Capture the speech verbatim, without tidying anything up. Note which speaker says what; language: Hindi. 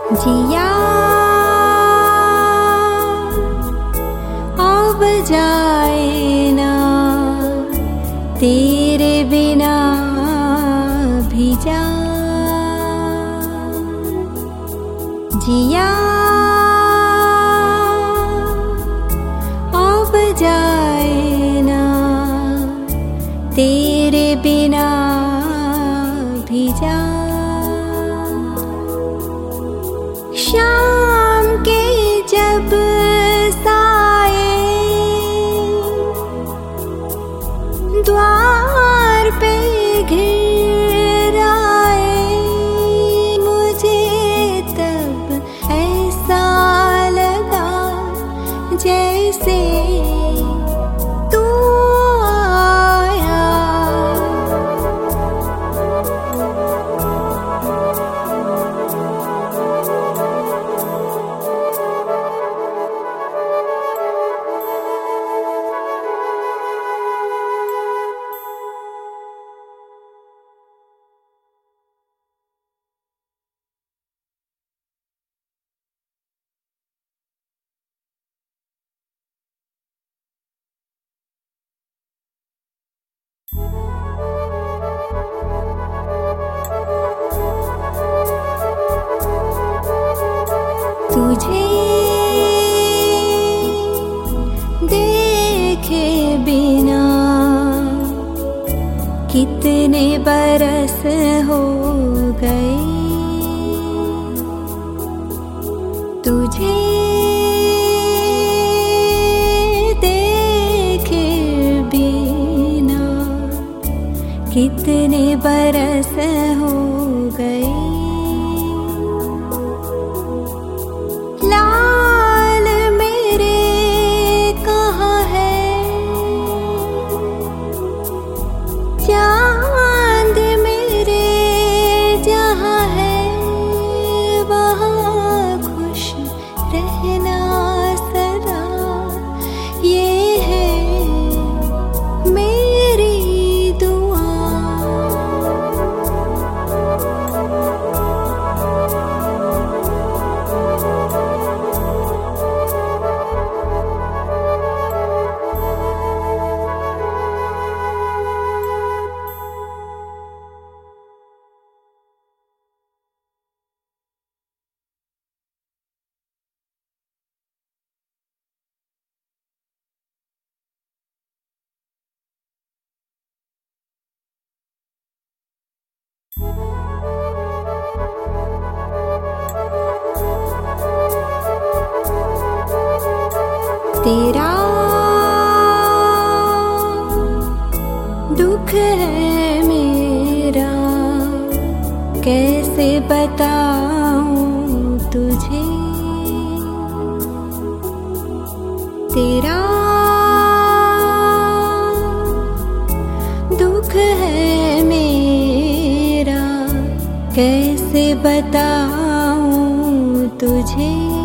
Speaker 1: जिया अब जाए ना तेरे बिना भी जा। जिया अब जाए ना तेरे बिना भी जा। शाम के जब साए द्वार पे घिर आए, मुझे तब ऐसा लगा जैसे तू आया। तुझे देखे बिना कितने बरस हो गए। तुझे देखे बिना कितने बरस हो गए। लाल मेरे कहाँ है, चांद मेरे जहाँ है, वहाँ खुश रहना सदा, ये है मेरी दुआ। तेरा दुख है मेरा, कैसे बताऊं तुझे। तेरा दुख है मेरा, कैसे बताऊं तुझे।